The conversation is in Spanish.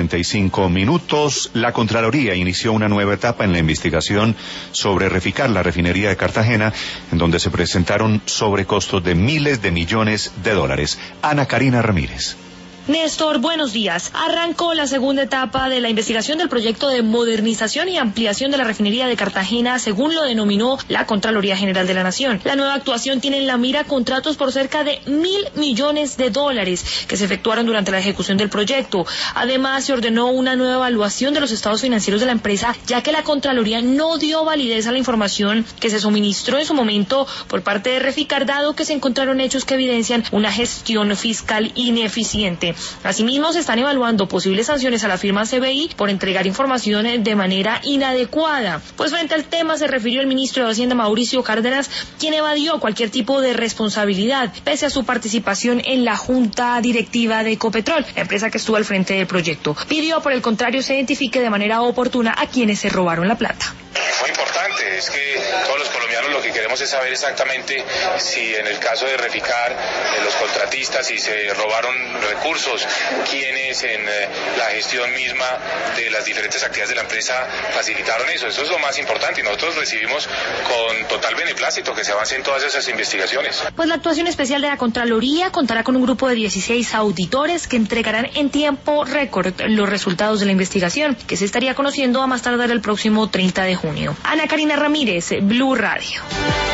5:75. La Contraloría inició una nueva etapa en la investigación sobre Reficar, la refinería de Cartagena, en donde se presentaron sobrecostos de miles de millones de dólares. Ana Karina Ramírez. Néstor, buenos días. Arrancó la segunda etapa de la investigación del proyecto de modernización y ampliación de la refinería de Cartagena, según lo denominó la Contraloría General de la Nación. La nueva actuación tiene en la mira contratos por cerca de 1.000 millones de dólares que se efectuaron durante la ejecución del proyecto. Además, se ordenó una nueva evaluación de los estados financieros de la empresa, ya que la Contraloría no dio validez a la información que se suministró en su momento por parte de Reficar, dado que se encontraron hechos que evidencian una gestión fiscal ineficiente. Asimismo, se están evaluando posibles sanciones a la firma CBI por entregar información de manera inadecuada. Pues frente al tema se refirió el ministro de Hacienda, Mauricio Cárdenas, quien evadió cualquier tipo de responsabilidad, pese a su participación en la junta directiva de Ecopetrol, la empresa que estuvo al frente del proyecto. Pidió, por el contrario, se identifique de manera oportuna a quienes se robaron la plata. Muy importante, es que todos los colombianos lo que queremos es saber exactamente si en el caso de Reficar, los contratistas, si se robaron recursos, quiénes en la gestión misma de las diferentes actividades de la empresa facilitaron eso. Eso es lo más importante y nosotros recibimos con total beneplácito que se avancen todas esas investigaciones. Pues la actuación especial de la Contraloría contará con un grupo de 16 auditores que entregarán en tiempo récord los resultados de la investigación, que se estaría conociendo a más tardar el próximo 30 de junio. Ana Karina Ramírez, Blue Radio.